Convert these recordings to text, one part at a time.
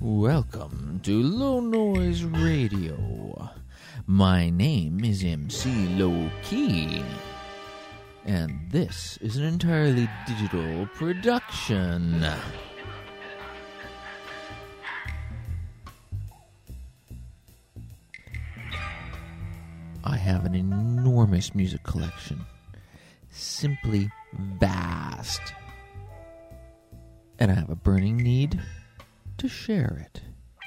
Welcome to Low Noise Radio. My name is MC Low Key, and this is an entirely digital production. I have an enormous music collection, simply vast, and I have a burning need to share it.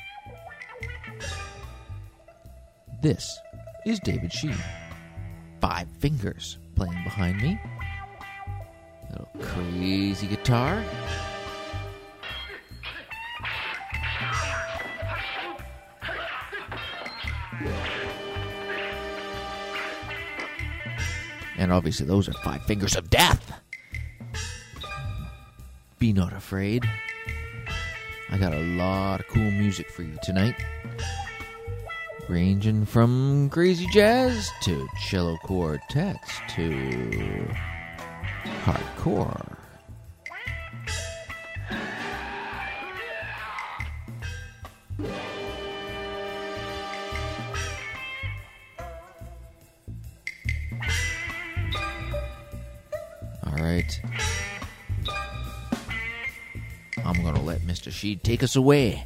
This is David Shee, 5 fingers playing behind me, little crazy guitar, and obviously those are 5 fingers of death. Be not afraid. I got a lot of cool music for you tonight, ranging from crazy jazz to cello quartets to hardcore. All right. I'm going to let Mr. Sheed take us away.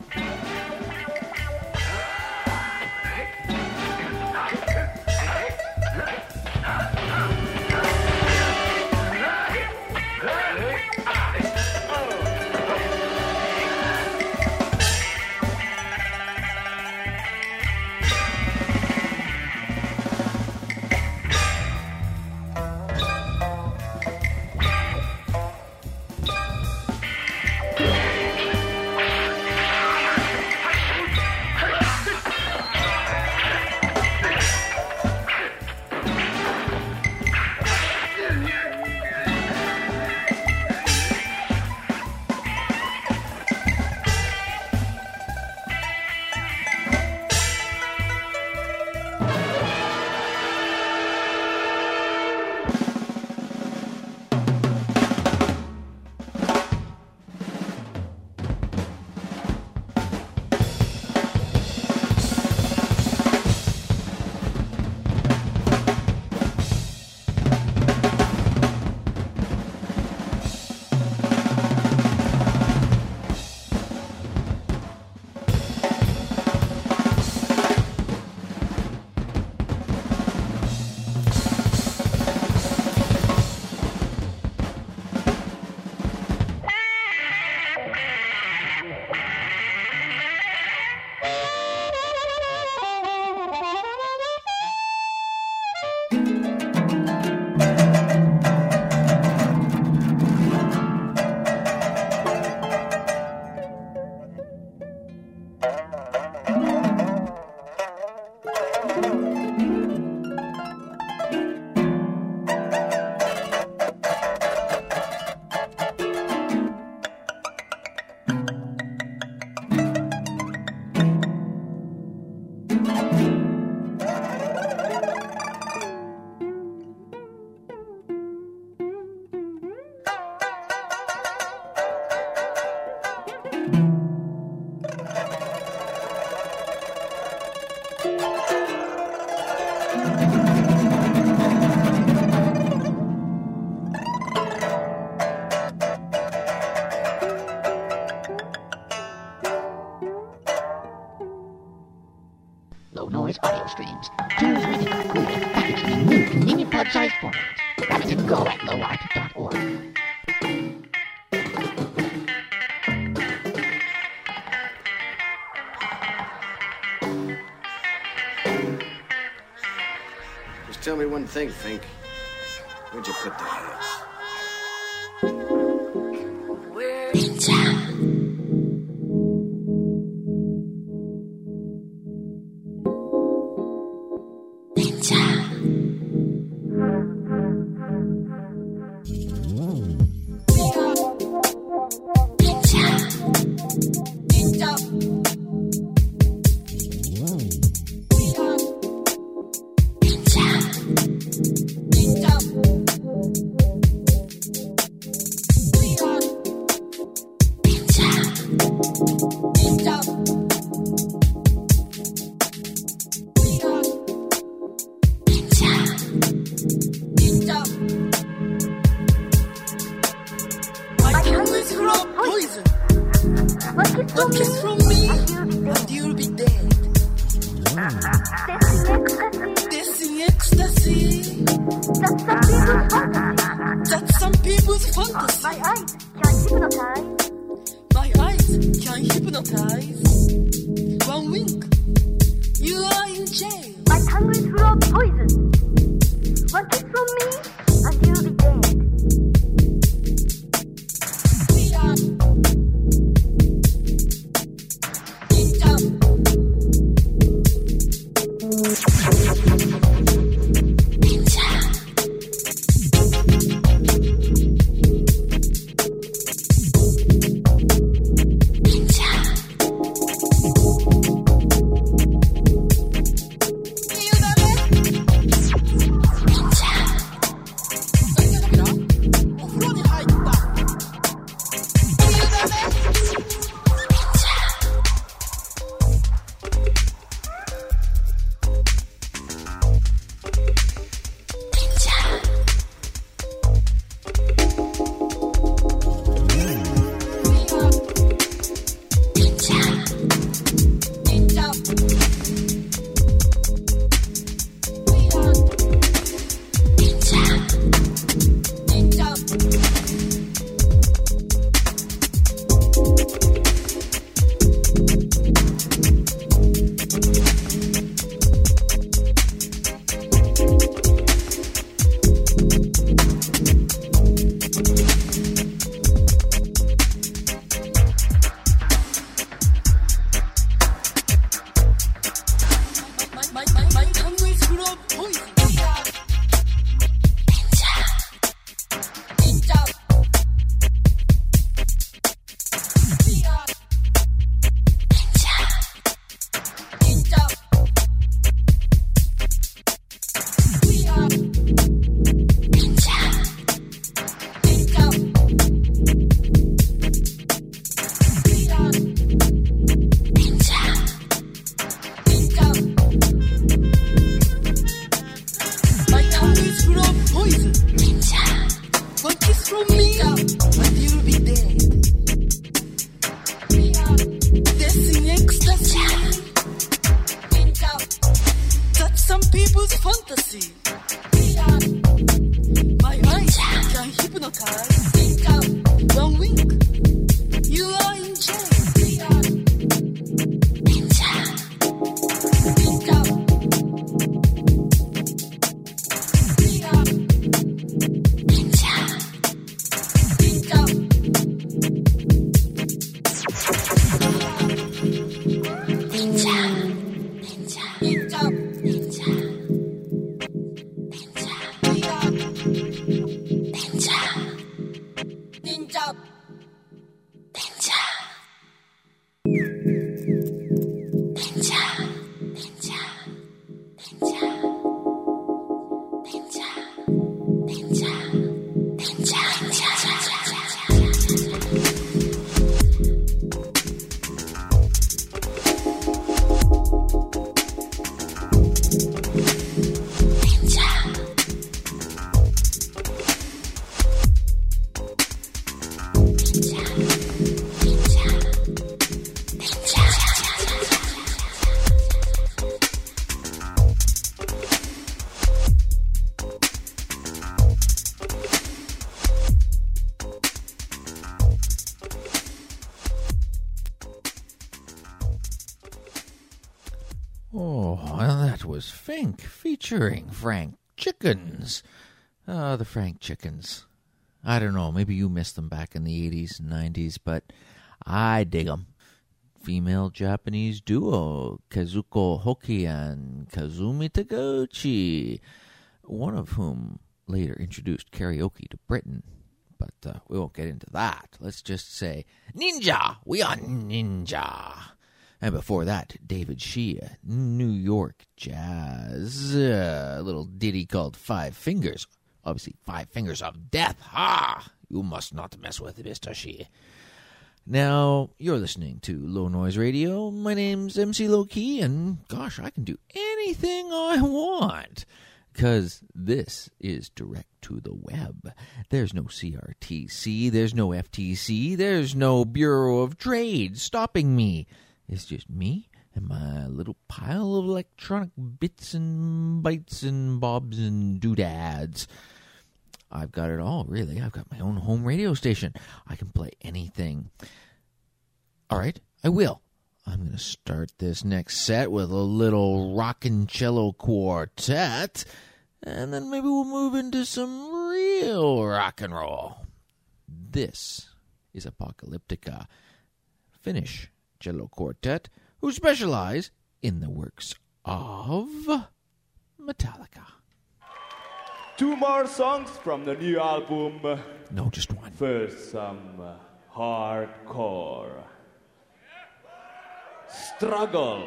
Low Noise audio streams. Choose when you conclude, packaged in a new convenient pod-sized format. Grab it and go at lowart.org. Just tell me one thing, Fink. Where'd you put the heads? This in ecstasy. That's some people's fantasy. My eyes can hypnotize. One wink, you are in jail. My tongue is full of poison. One kiss from me, and you'll be dead. We are ninja. Was Fink featuring Frank Chickens. The Frank Chickens. I don't know, maybe you missed them back in the 80s and 90s, but I dig them. Female Japanese duo, Kazuko Hoki and Kazumi Taguchi, one of whom later introduced karaoke to Britain. But we won't get into that. Let's just say, Ninja! We are Ninja! And before that, David Shea, New York Jazz. A little ditty called Five Fingers. Obviously, 5 Fingers of Death. Ha! You must not mess with Mr. Shea. Now, you're listening to Low Noise Radio. My name's MC Low Key, and gosh, I can do anything I want. Because this is direct to the web. There's no CRTC, there's no FTC, there's no Bureau of Trade stopping me. It's just me and my little pile of electronic bits and bytes and bobs and doodads. I've got it all, really. I've got my own home radio station. I can play anything. All right, I will. I'm going to start this next set with a little rockin' cello quartet, and then maybe we'll move into some real rock and roll. This is Apocalyptica, Finnish cello quartet, who specialize in the works of Metallica. 2 more songs from the new album. No, just one. First, some hardcore. Struggle.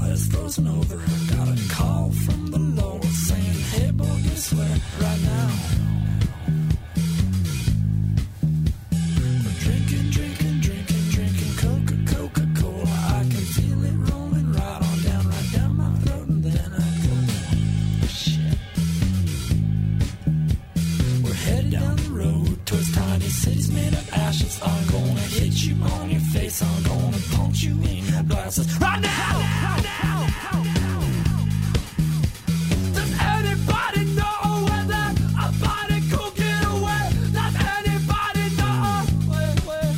frozen over. Got a call from the Lord saying, hey boy, guess what? Right now city's made of ashes. I'm gonna hit you on your face. I'm gonna punch you in your glasses. Right now! Does anybody know where that a body could get away? Does anybody know? Wait.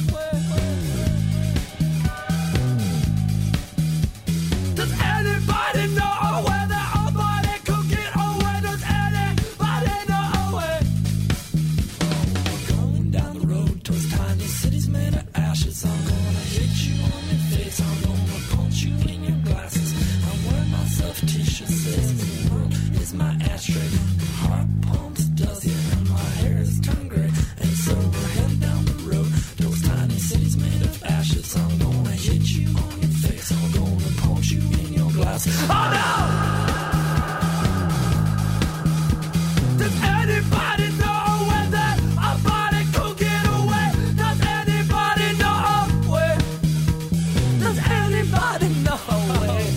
Does anybody know where that a body could get away? Does anybody know? We're going down the road towards tiny cities made of ashes. I'm gonna hit you on your face. I'm gonna punch you in your glasses. I'm wearing my self-t-shirt says the world is my ashtray. Heart pumps does it and my hair is turned gray. And so we're heading down the road towards tiny cities made of ashes. I'm gonna hit you on your face. I'm gonna punch you in your glasses. Oh no! Does anybody know where that a body could get away? Does anybody know where? Does anybody know where?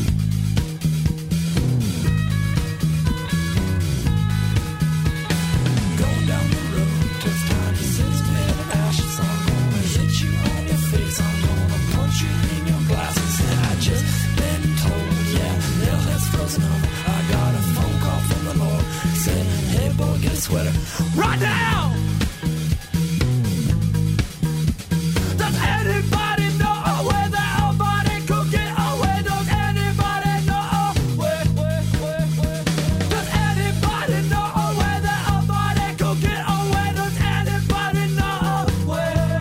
Going down the road towards tiny cities made of ashes. I'm gonna hit you on your face. I'm gonna punch you in your glasses. And I just been told, yeah, hell has frozen over. I got a phone call from the Lord saying, hey boy, get a sweater right now. Does anybody know where that a body could get away? Does anybody know where? Does anybody know where that a body could get away? Does anybody know where?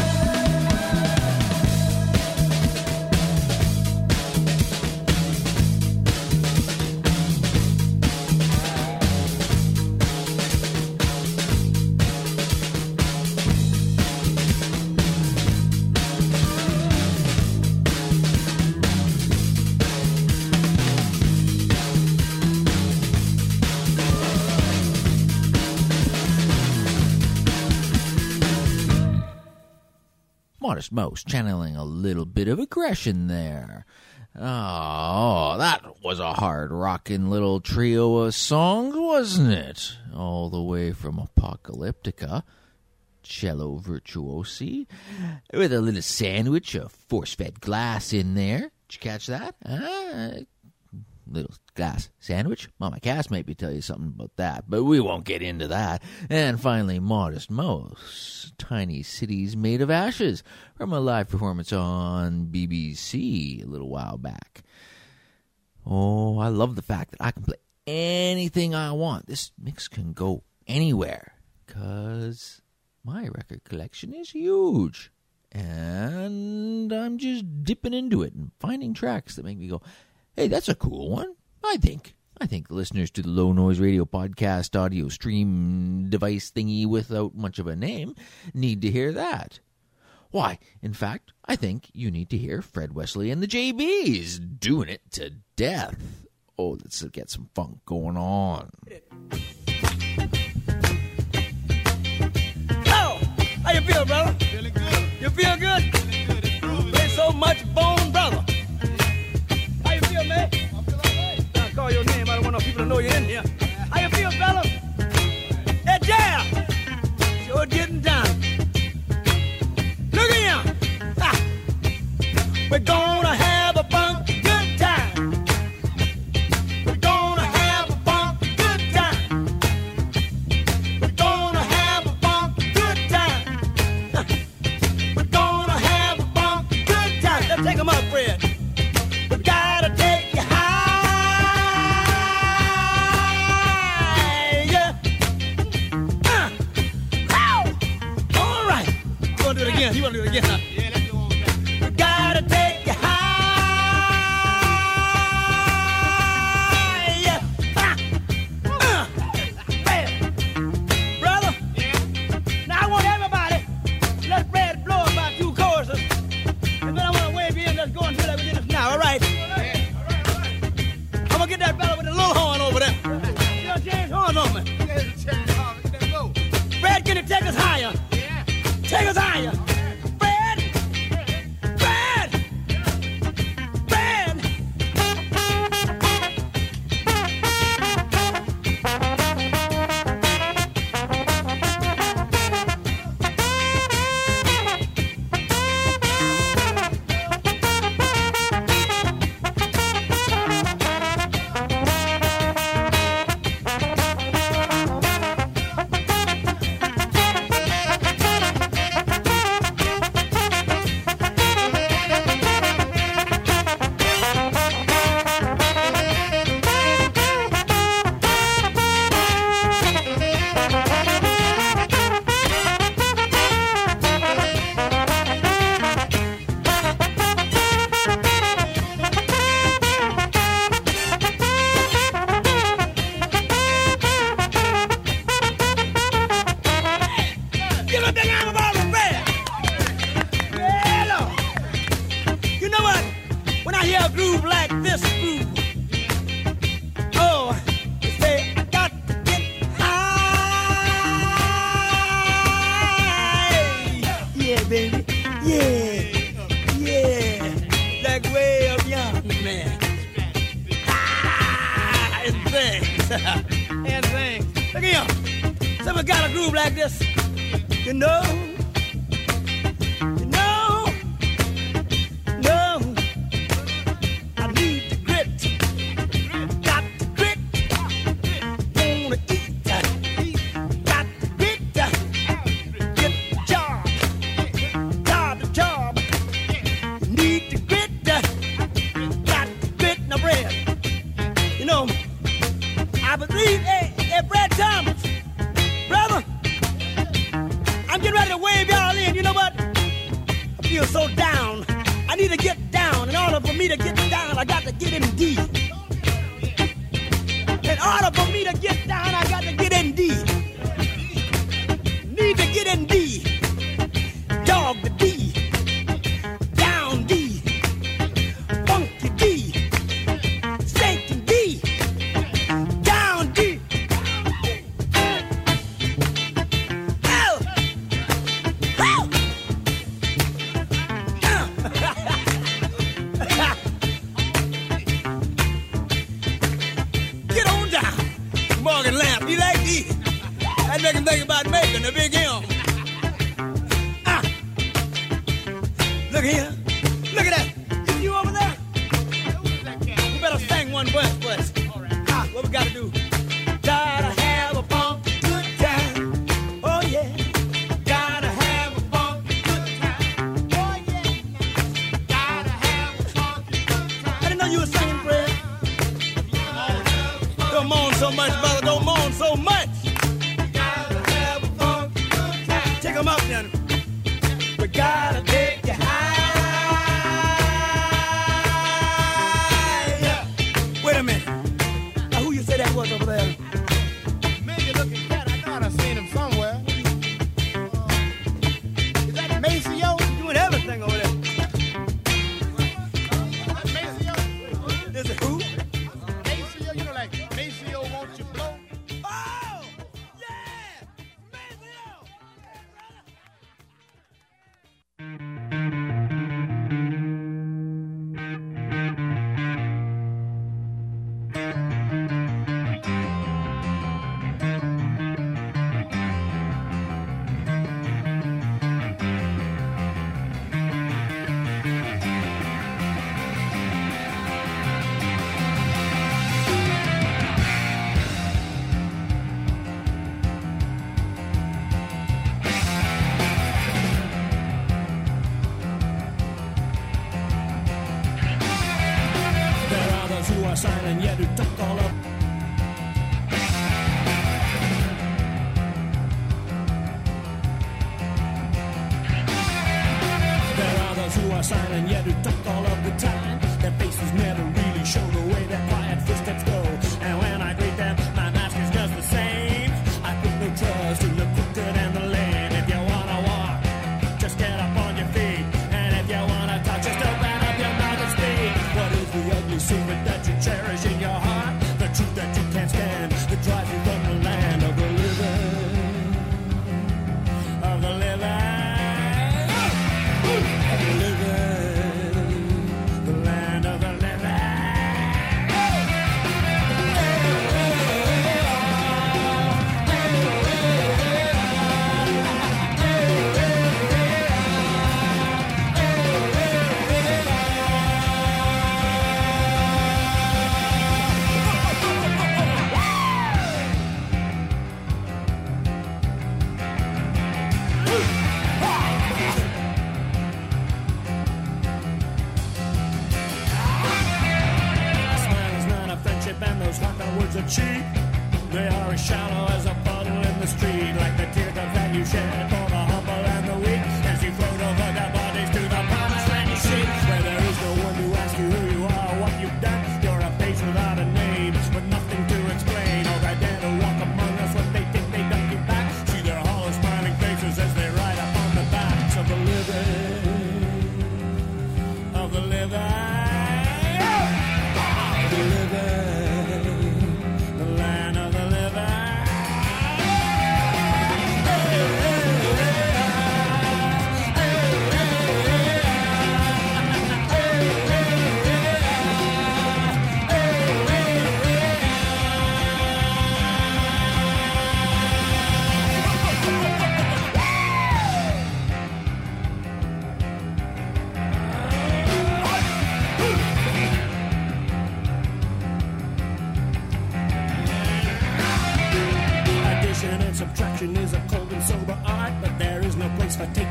Modest Mouse channeling a little bit of aggression there. Oh, that was a hard rockin' little trio of songs, wasn't it? All the way from Apocalyptica, cello virtuosi, with a little sandwich of force-fed glass in there. Did you catch that? Little glass sandwich? Mama Cass maybe tell you something about that, but we won't get into that. And finally, Modest Mouse, Tiny Cities Made of Ashes, from a live performance on BBC a little while back. Oh, I love the fact that I can play anything I want. This mix can go anywhere, because my record collection is huge. And I'm just dipping into it and finding tracks that make me go, hey, that's a cool one. I think the listeners to the Low Noise Radio podcast audio stream device thingy without much of a name need to hear that. Why, in fact, I think you need to hear Fred Wesley and the JBs doing it to death. Oh, let's get some funk going on. Oh, how you feel, brother? Feeling good. You feel good? Feeling good. It's groovy. Play so much bone, brother. How you feel, man? I feel all right. I'll call your name. I don't want no people to know you're in here. How you feel, fella? Hey, yeah. Sure getting down. Look at him. Ha. We're gonna have a funky good time. We're gonna have a funky good time. We're gonna have a funky good time. We're gonna have a funky good time. Let's take 'em up, Fred. We gotta take you high, yeah. All right. You wanna do it again? You wanna do it again, huh? Yeah, let's do it one more time. We gotta take you high, yeah. Fred, brother. Yeah. Now I want everybody. Let Fred blow about 2 choruses, and then I want to wave you in. Let's go until we get this now. All right. I'm gonna get that fella with the little horn over there. You gonna change horns on me? Fred, can you take us higher? Yeah. Take us higher. Fred! Fred! Fred! a groove like this groove. Oh, you say I got to get high. Yeah, baby. Yeah. Yeah. Like way up yonder, man. Ah, and things. And things. Look at you. So we got a groove like this. You know. So down, I need to get down. In order for me to get down, I got to get in D. In order for me to get down, I got to get in D. Need to get in D. Dog the D. Down D. Funky D. Stinking D. Down D. Oh! Oh! Morgan Lamp, you like these? That make him think about making a big M. Look here. Look at that. Is you over there? We better sing one verse for us. What we gotta do? Gotta have a funky good time. Oh yeah. Gotta have a funky good time. Oh yeah. Gotta have a funky good time. I didn't know you were singing, Fred. Don't moan so much, brother. Don't moan so much. Gotta have a funky good time. Take 'em up, then. We gotta take you high. Wait a minute. Now, who you say that was over there? Maybe looking cat. I thought I seen him somewhere. Is that Maceo? Doing everything over there. Maceo? Is it who? Maceo? You know, like Maceo, won't you blow? Oh! Yeah! Maceo! There are those who are silent yet who talk all up. There are those who are silent yet who talk all of the time. Their faces never really show the way their quiet footsteps go. And when I greet them, my mask is just the same. I put no trust in the crooked and the lame. If you wanna walk, just get up on your feet. And if you wanna talk, just open up your mouth and speak. What is the ugly secret that you cherish in your heart? The truth that you can't stand, that drives you from the land of the living. Of the living. Of the living. The land of the living. A smile is not a friendship and those hot words are cheap. They are as shallow as a puddle in the street, like the teardrops that you shed for the humble and the weak, as you float over their bodies to the promised land you seek, where there is no one to ask you who you are or what you've done. You're a face without a name, with nothing to explain. Or they dare to walk among us when they think they duck you back. See their hollow smiling faces as they ride up on the backs of the living. Of the living.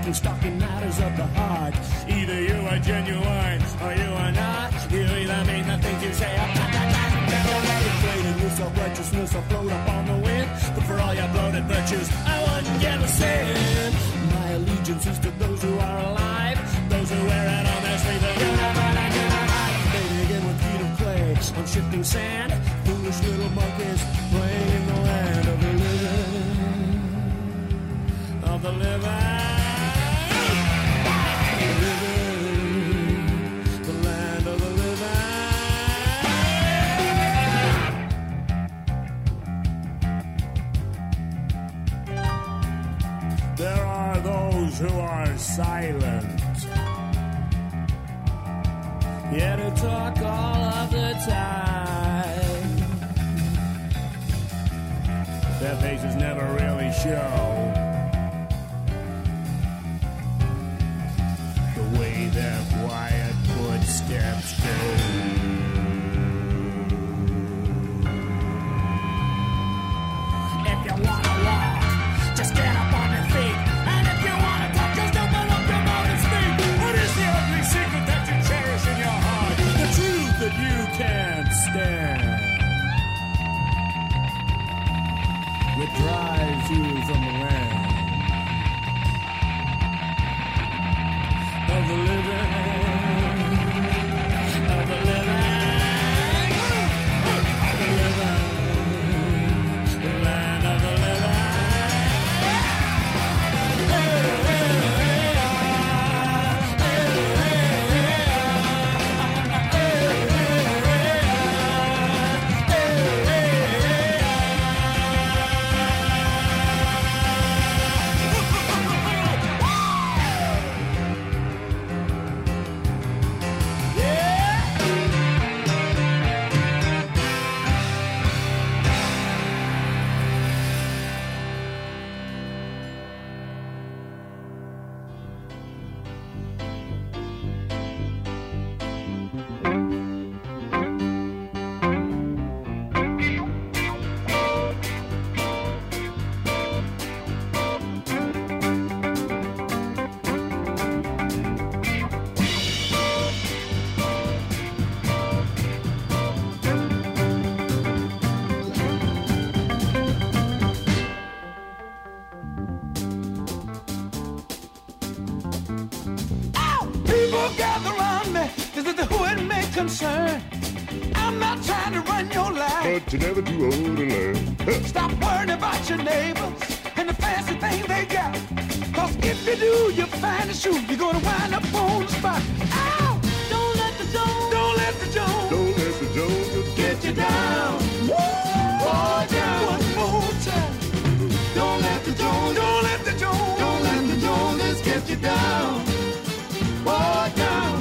getting stuck in matters of the heart. Either you are genuine or you are not. You either mean the things you say or not. Never let it play in your self-righteousness or float up on the wind. But for all your bloated virtues, I wouldn't give a sin. My allegiance is to those who are alive, those who wear it on their sleeve. They begin with feet of clay on shifting sand. Foolish little monkeys playing in the land of the living. Of the living. The land of the living. There are those who are silent, yet who talk all of the time. Their faces never really show the way their quiet footsteps go. If you wanna walk, just get up on your feet. And if you wanna talk, just open up your mouth and speak. What is the ugly secret that you cherish in your heart? The truth that you can't stand. It drives you from the land of the living, of the living, of the living, the land of the living. People gather around me, is it who it may concern? I'm not trying to run your life, but you're never too old to learn. Stop worrying about your neighbors and the fancy things they got. Cause if you do, you find a shoe, you're gonna wind up on the spot. Ow! Don't let the Jones, don't let the Jones, don't let the Jones get you down. Boy, down one more time. Don't let the Jones, don't let the Jones, don't let the Joneses get you down. Boy, down.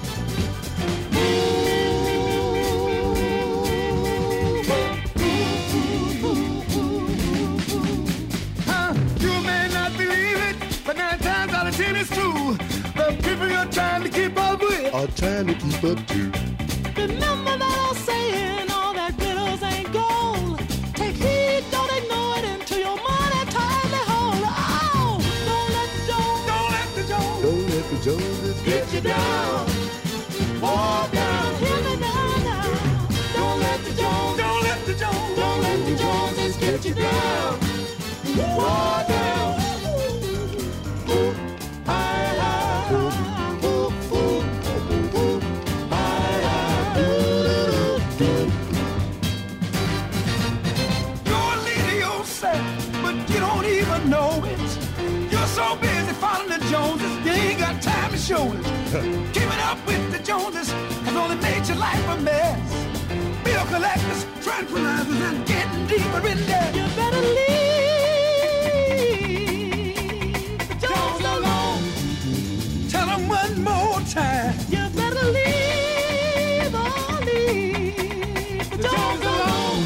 You may not believe it, but 9 times out of 10 it's true. The people you're trying to keep up with are trying to keep up too. Remember that old saying, all that glitters ain't gold. Take heed, don't ignore it until your money tightly hold. Oh, don't let the Jones, don't let the Jones, don't let the Joneses get you down. Walk down, hear me now. Don't let the Jones, don't let the Jones, don't let the Joneses get you down. Walk down. Know it. You're so busy following the Joneses, you ain't got time to show it. Keeping up with the Joneses has only made your life a mess. Bill collectors, tranquilizers, and getting deeper in debt. You better leave the Jones alone. Tell them one more time. You better leave the Jones alone.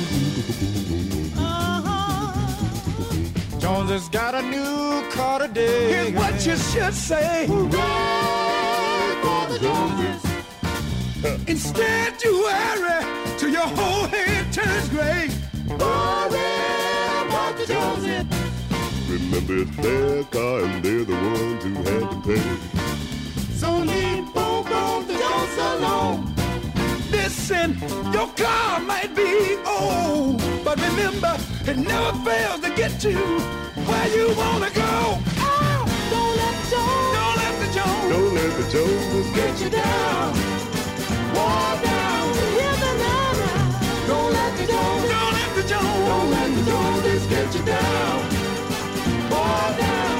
Jones has got a new car today. Here's what you should say. Hooray for the Joneses. Instead you worry till your whole head turns gray. Hooray for the Joneses. Remember it's their car and they're the ones who had to pay. So leave both the Jones alone. Listen, your car might be old, but remember, it never fails to get you where you wanna go. Oh, don't let the Jones, Don't let the Joneses get you down. War down, hear the now. Don't let the Jones, don't let the Joneses get you down. War down.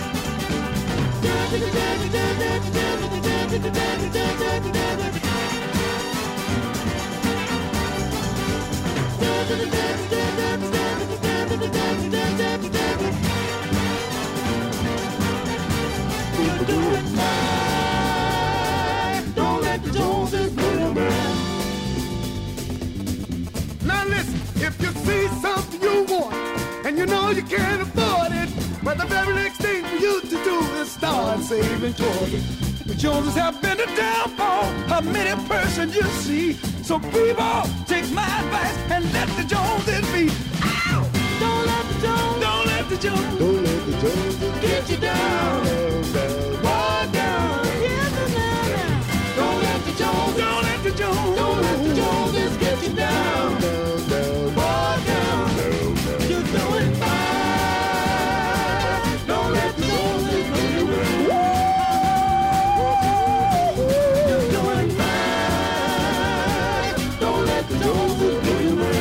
Don't let the Joneses blow your mind. Now listen, if you see something you want and you know you can't afford it, but the very next thing for you to do is start saving towards it. The Joneses have been a downfall of many persons you see. So people, take my advice and let the Joneses be. Ow! Don't let the Joneses, Don't let the Joneses get you down. Walk down. Don't let the Joneses, don't let the Joneses get you down. Walk down. You're doing fine. Don't let the Joneses blow you away. You're doing fine. Don't let the Joneses blow you away.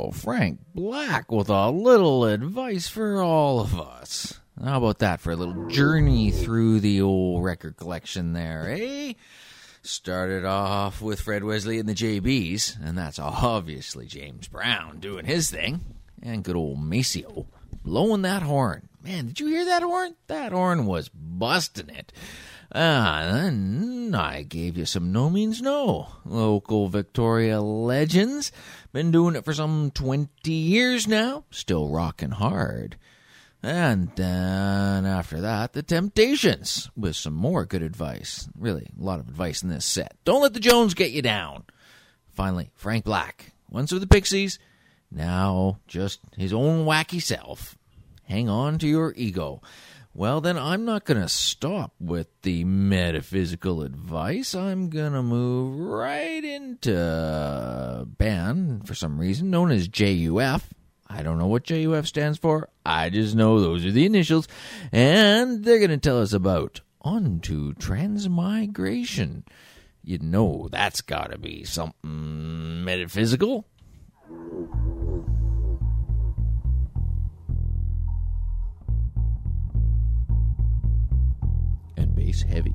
Frank Black with a little advice for all of us. How about that for a little journey through the old record collection there, eh? Started off with Fred Wesley and the JBs, and that's obviously James Brown doing his thing. And good old Maceo blowing that horn. Man, did you hear that horn? That horn was busting it. Then I gave you some No Means No. Local Victoria legends. Been doing it for some 20 years now. Still rocking hard. And then after that, the Temptations with some more good advice. Really, a lot of advice in this set. Don't let the Jones get you down. Finally, Frank Black. Once with the Pixies, now just his own wacky self. Hang on to your ego. Well, then I'm not going to stop with the metaphysical advice. I'm going to move right into a band, for some reason, known as JUF. I don't know what JUF stands for. I just know those are the initials. And they're going to tell us about Onto Transmigration. You know that's got to be something metaphysical. And bass heavy.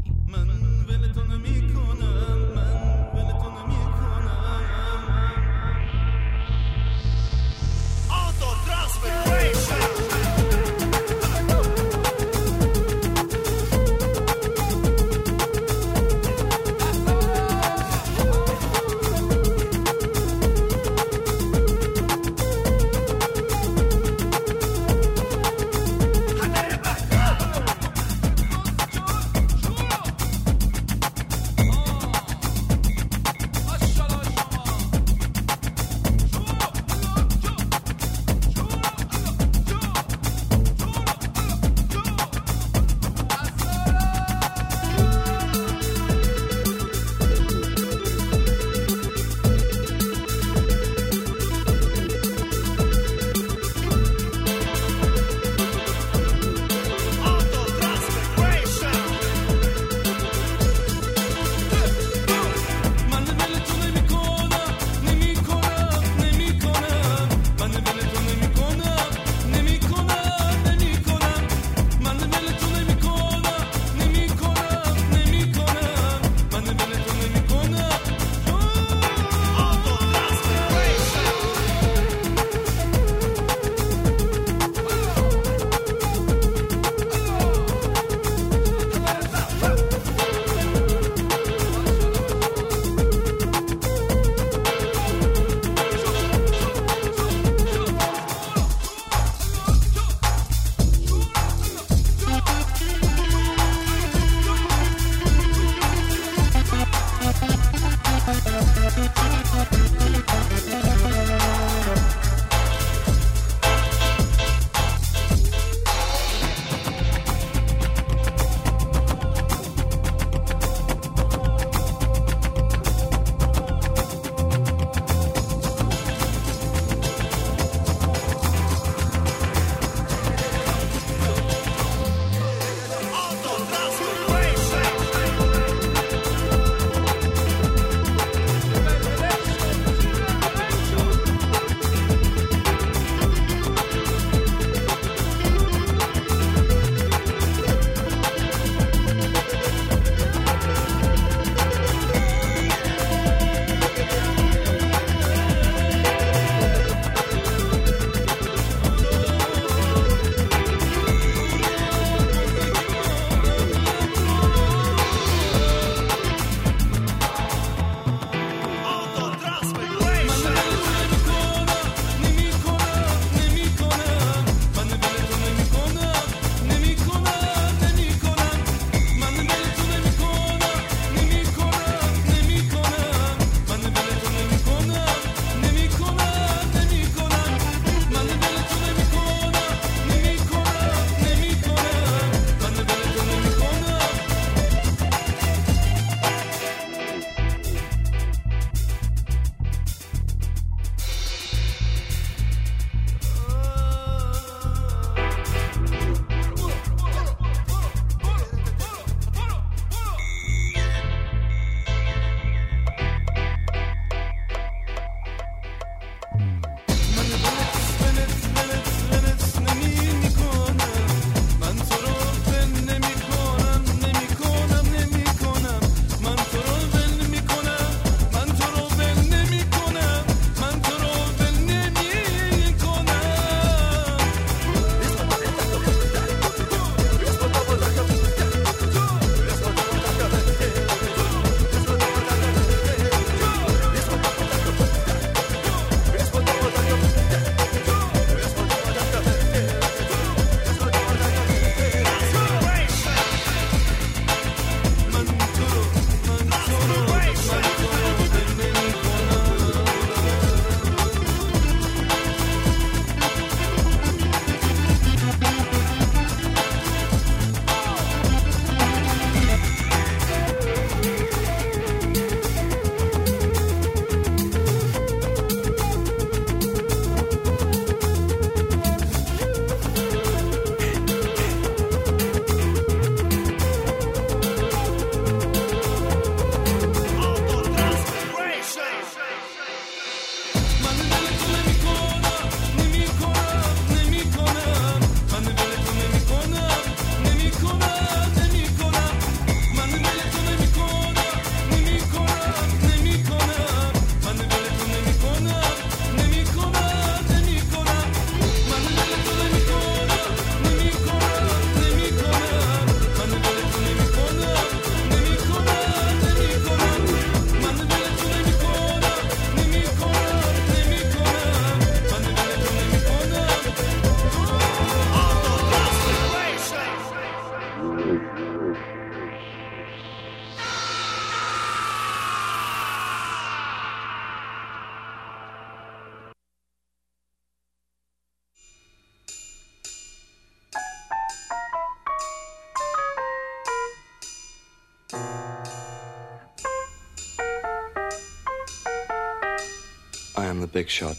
am the big shot.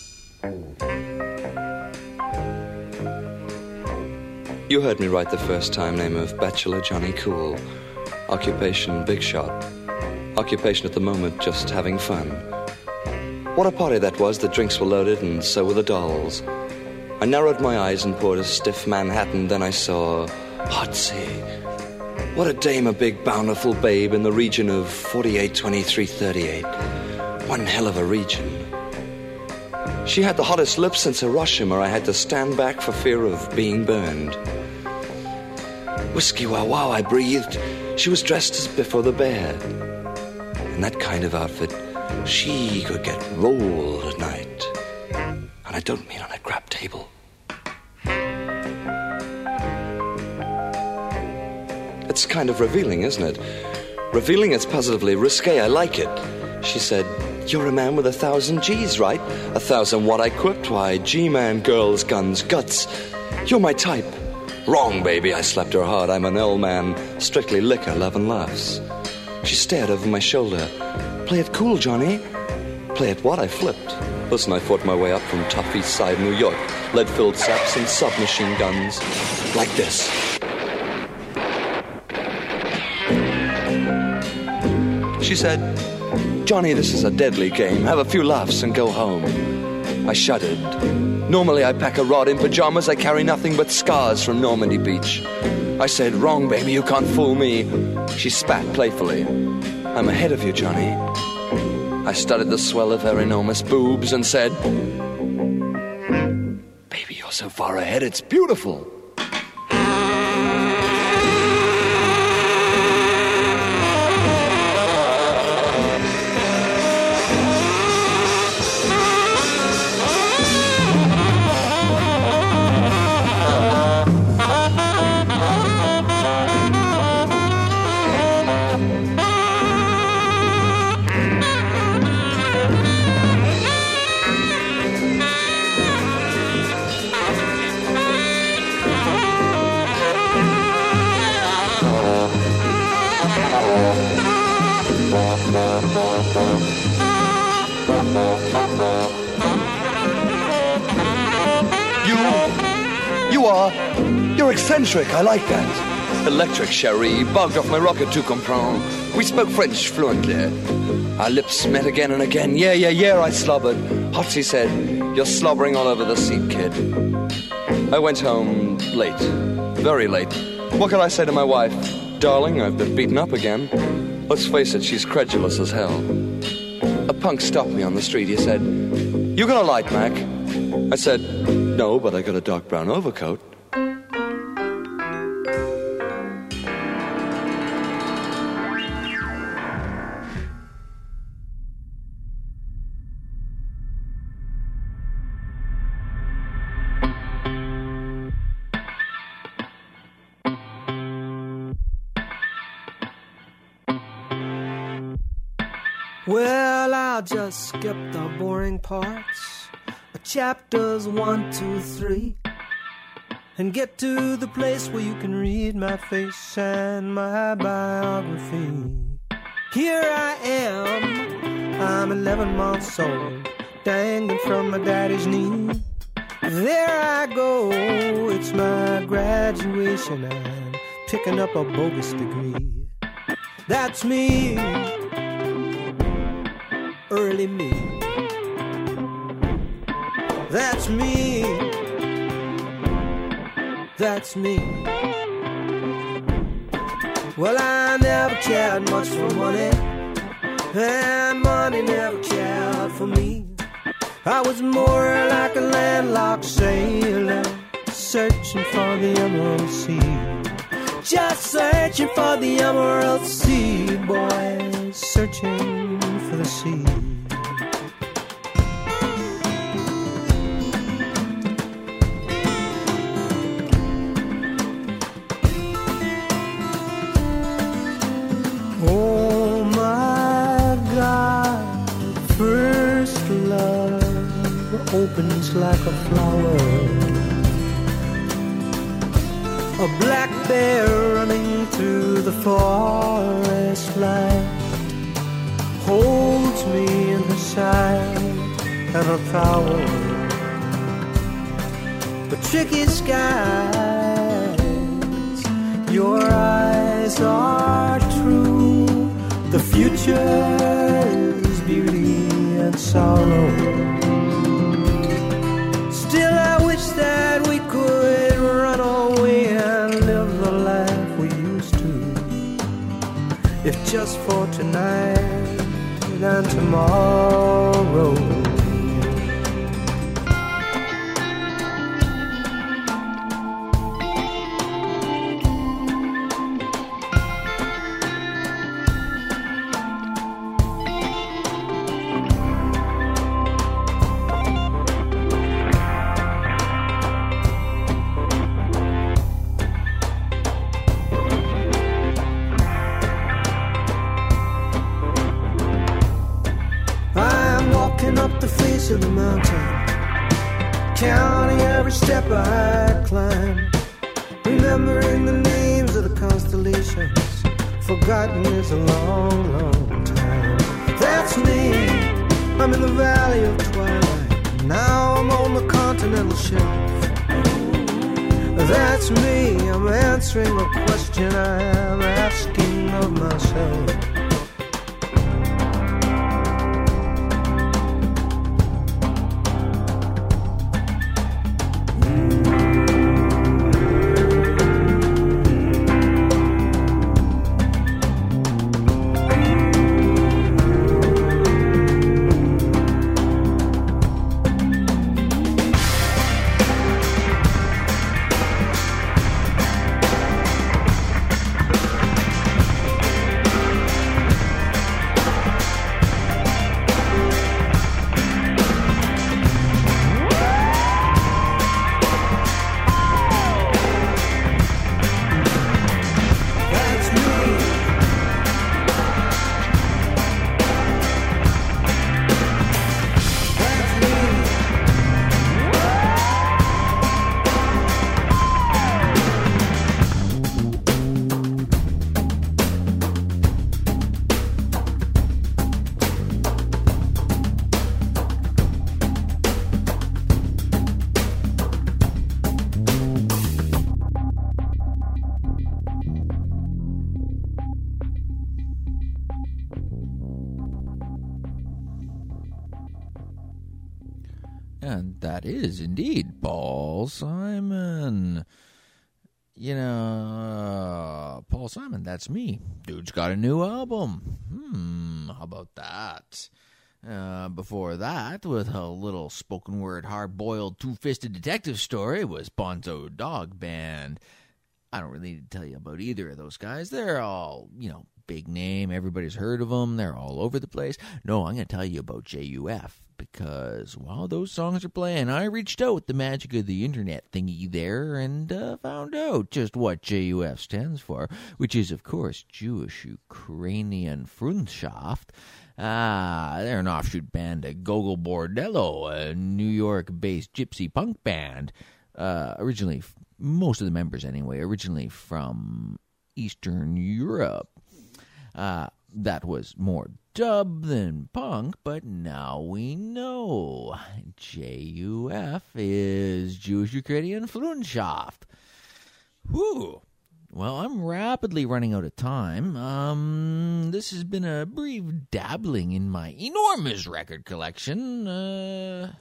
You heard me right the first time, name of Bachelor Johnny Cool. Occupation, big shot. Occupation at the moment, just having fun. What a party that was, the drinks were loaded and so were the dolls. I narrowed my eyes and poured a stiff Manhattan, then I saw Hotsy. What a dame, a big bountiful babe in the region of 48, 23, 38. One hell of a region. She had the hottest lips since Hiroshima. I had to stand back for fear of being burned. Whiskey wow wow, I breathed. She was dressed as Before the Bear. In that kind of outfit, she could get rolled at night. And I don't mean on a crap table. It's kind of revealing, isn't it? Revealing, it's positively risque. I like it. She said, "You're a man with 1,000 G's, right? 1,000 what I quipped? Why, G-man, girls, guns, guts. You're my type." Wrong, baby, I slapped her hard. I'm an L-man, strictly liquor, love and laughs. She stared over my shoulder. "Play it cool, Johnny." "Play it what?" I flipped. Listen, I fought my way up from tough East Side New York. Lead-filled saps and submachine guns. Like this. She said, "Johnny, this is a deadly game. Have a few laughs and go home." I shuddered. Normally I pack a rod in pajamas. I carry nothing but scars from Normandy Beach. I said, "Wrong, baby, you can't fool me." She spat playfully. "I'm ahead of you, Johnny." I studied the swell of her enormous boobs and said, "Baby, you're so far ahead, it's beautiful." You're eccentric, I like that. Electric, chérie, bugged off my rocket to comprendre. We spoke French fluently. Our lips met again and again. Yeah, I slobbered. Hotsy said, "You're slobbering all over the seat, kid." I went home late, very late. What could I say to my wife? "Darling, I've been beaten up again." Let's face it, she's credulous as hell. A punk stopped me on the street. He said, "You got a light, Mac?" I said, "No, but I got a dark brown overcoat." Well, I'll just skip the boring parts, chapters 1, 2, 3, and get to the place where you can read my face and my biography. Here I am, I'm 11 months old, dangling from my daddy's knee. There I go, it's my graduation, I'm picking up a bogus degree. That's me, early me. That's me. That's me. Well, I never cared much for money, and money never cared for me. I was more like a landlocked sailor, searching for the Emerald Sea. Just searching for the Emerald Sea, boy, searching for the sea. Oh my God, first love opens like a flower. A black bear running through the forest light holds me in her side, and her power. But tricky skies, your eyes are true. The future is beauty and sorrow. Still I wish that we could run away and live the life we used to, if just for tonight and tomorrow. Up the face of the mountain, counting every step I climb, remembering the names of the constellations. Forgotten is a long, long time. That's me, I'm in the valley of twilight. Now I'm on the continental shelf. That's me, I'm answering a question I am asking of myself. And that is indeed Paul Simon. You know, Paul Simon, that's me. Dude's got a new album. How about that? Before that, with a little spoken word, hard-boiled, two-fisted detective story, was Bonzo Dog Band. I don't really need to tell you about either of those guys. They're all, big name. Everybody's heard of them. They're all over the place. No, I'm going to tell you about JUF, because while those songs are playing, I reached out with the magic of the internet thingy there and found out just what JUF stands for, which is, of course, Jewish Ukrainian Freundschaft. They're an offshoot band of Gogol Bordello, a New York-based gypsy punk band. Originally, most of the members anyway, originally from Eastern Europe. That was more dub than punk, but now we know. JUF is Jewish Ukrainian Freundschaft. Whew. Well, I'm rapidly running out of time. This has been a brief dabbling in my enormous record collection. I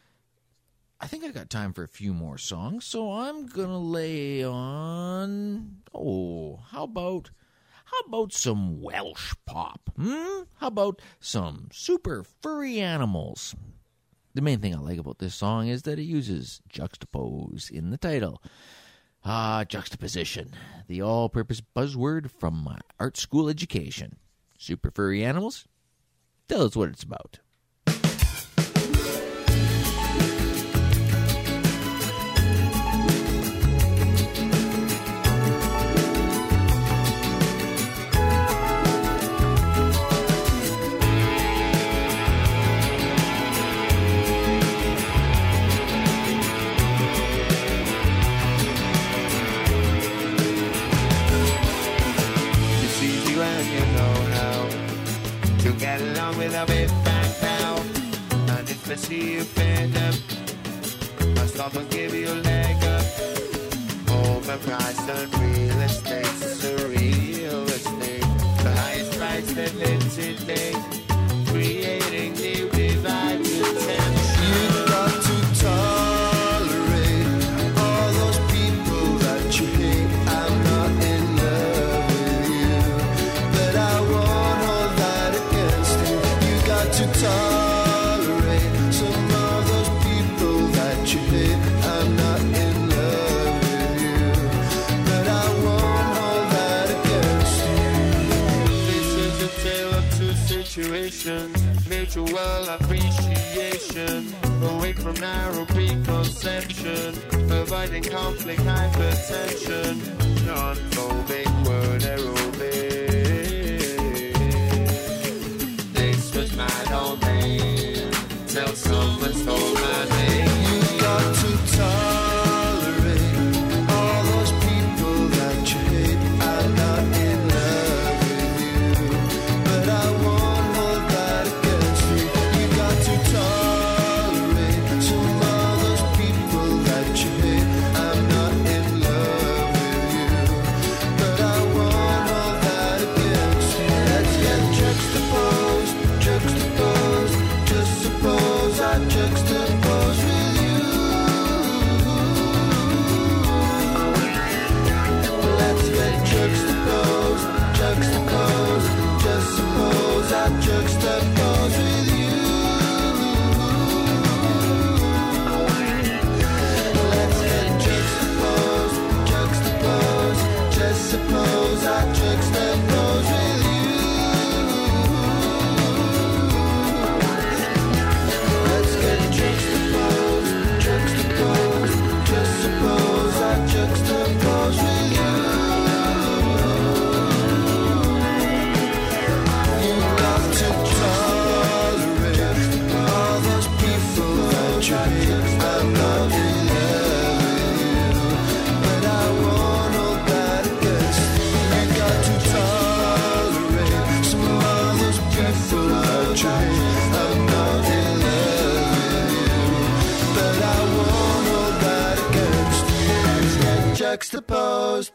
think I got time for a few more songs, so I'm gonna lay on... How about some Welsh pop? How about some super furry animals? The main thing I like about this song is that it uses juxtapose in the title. Juxtaposition, the all-purpose buzzword from my art school education. Super furry animals? Tell us what it's about. Get along with a big fat see you fed up. Must someone give you a leg up? Overpriced on real estate, it's a real estate. The highest price that lives today, creating new divides and tension. You've got to tolerate all those people that you hate. I'm not in love with you, but I won't hold that against you. You got to tolerate some of those people that you hate. I'm not in love with you, but I won't hold that against you. This is a tale of two situations, mutual appreciation, away from narrow preconception, avoiding conflict, hypertension, non-phobic word aerobic. This was my domain, till someone stole my name. You got to tolerate all those people that you hate. I'm not in love with you, but I won't hold that against you. You got to tolerate some of those people that you hate. I'm not in love with you, but I won't hold that against you. Let's get juxtaposed, juxtaposed. Just suppose I juxtapose with you. Let's get juxtaposed, juxtaposed. Just suppose I juxtapose with you. Let's get juxtaposed, juxtaposed. Just suppose I juxtapose with you. Let's get juxtaposed, juxtaposed. Just suppose I juxtapose with you. You got to tolerate all those people that you hate. I'm not in love with you, but I won't hold that against you. You got to tolerate some of those people that you hate. I'm not in love with you, but I won't hold that against you. Let's get juxtaposed.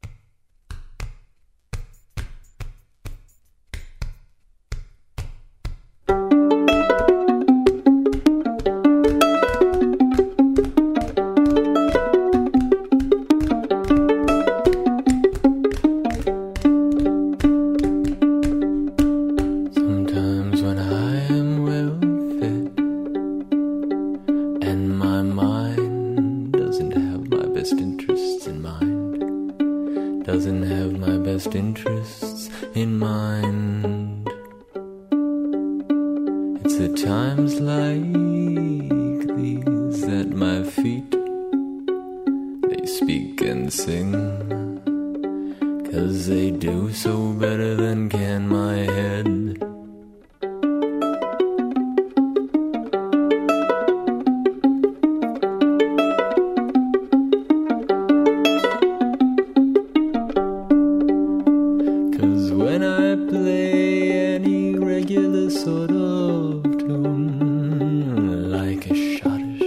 Sometimes when I am well fed and my mind doesn't have my best interests in mind, doesn't have my best interests in mind. It's at times like these that my feet, they speak and sing, 'cause they do so better than can my head. When I play any regular sort of tune, like a schottish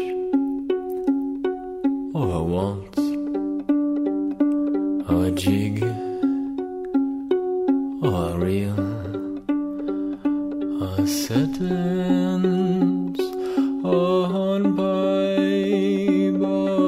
or a waltz or a jig or a reel or a sentence or hornpipe or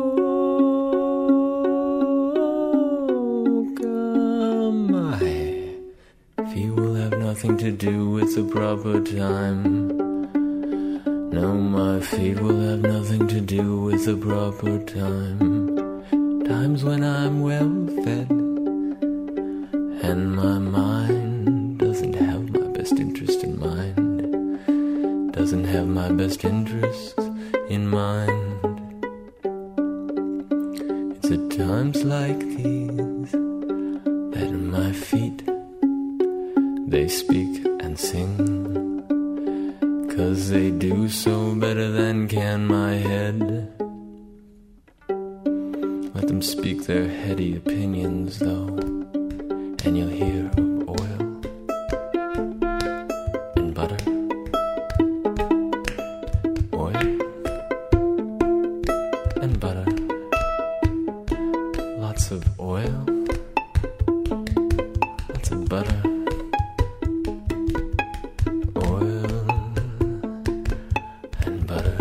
polka, my feet will have nothing to do with the proper time. No, my feet will have nothing to do with the proper time. Times when I'm well fed and my mind doesn't have my best interest in mind, doesn't have my best interest in mind. It's at times like these that my feet, they speak and sing, 'cause they do so better than can my head. Let them speak their heady opinions, though, and you'll hear of oil and butter and butter. Lots of oil. Lots of butter. Oil and butter.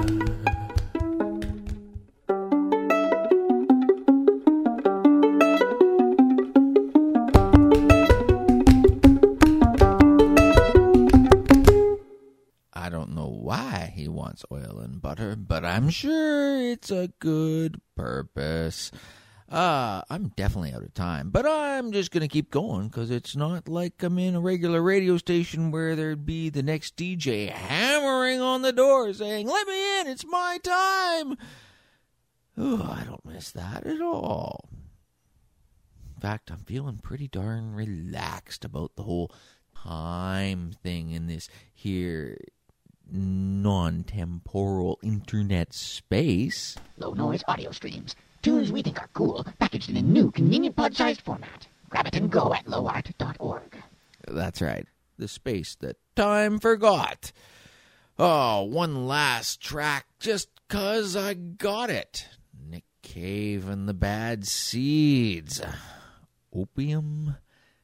I don't know why he wants oil and butter, but I'm sure it's a good purpose. I'm definitely out of time, but I'm just going to keep going because it's not like I'm in a regular radio station where there'd be the next DJ hammering on the door saying, "Let me in, it's my time." Oh, I don't miss that at all. In fact, I'm feeling pretty darn relaxed about the whole time thing in this here non-temporal internet space. Low noise audio streams. Tunes we think are cool, packaged in a new, convenient pod-sized format. Grab it and go at lowart.org. That's right. The space that time forgot. Oh, one last track just 'cause I got it. Nick Cave and the Bad Seeds. Opium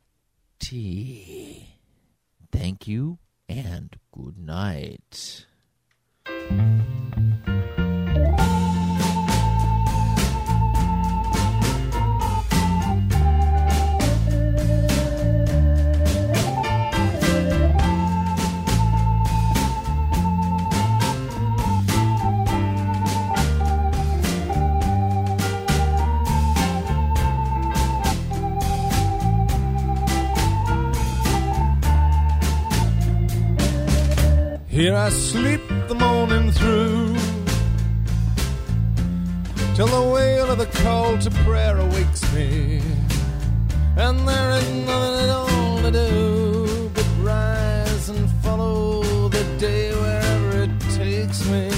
Tea. Thank you and good night. Here I sleep the morning through, till the wail of the call to prayer awakes me, and there is nothing at all to do but rise and follow the day wherever it takes me.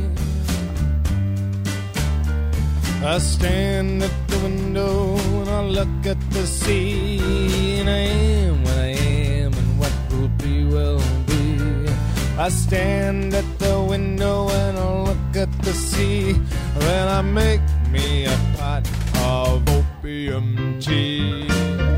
I stand at the window and I look at the sea, and I am what I am and what will be will be. I stand at the window and I look at the sea, and I make me a pot of opium tea.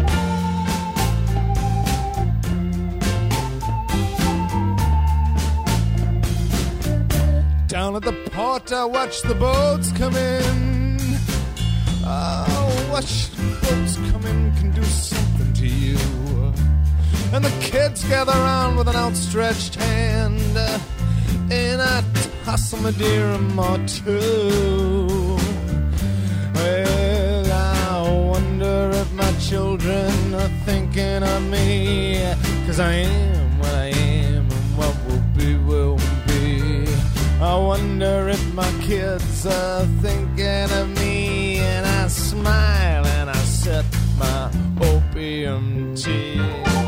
Down at the port I watch the boats come in. Oh, watch the boats come in can do something to you. And the kids gather round with an outstretched hand, and I toss them a dirham or two. Well, I wonder if my children are thinking of me, 'cause I am what I am and what will be will be. I wonder if my kids are thinking of me, and I smile and I sip my opium tea.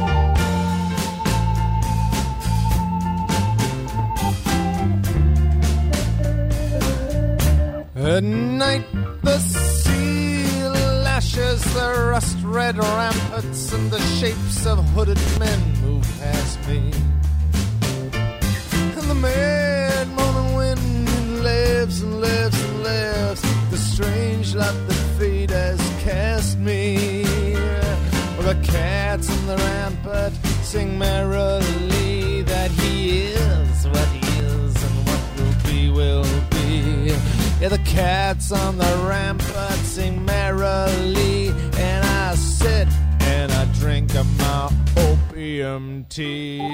At night the sea lashes the rust-red ramparts, and the shapes of hooded men move past me. And the mad morning wind lives and lives and lives the strange lot that fate has cast me. Well, the cats on the rampart sing merrily that he is what he is and what will be will be. Yeah, the cats on the rampart sing merrily, and I sit and I drink my opium tea.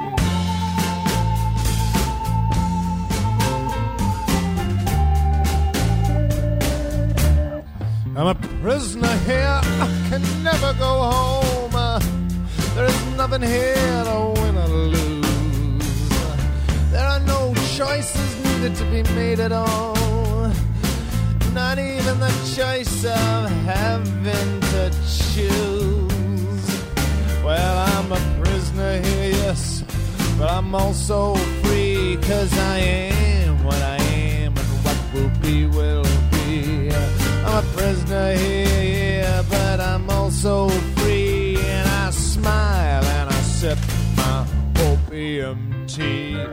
I'm a prisoner here, I can never go home. There is nothing here to win or lose. There are no choices needed to be made at all. Not even the choice of having to choose. Well, I'm a prisoner here, yes, but I'm also free, 'cause I am what I am and what will be will be. I'm a prisoner here, yeah, but I'm also free, and I smile and I sip my opium tea.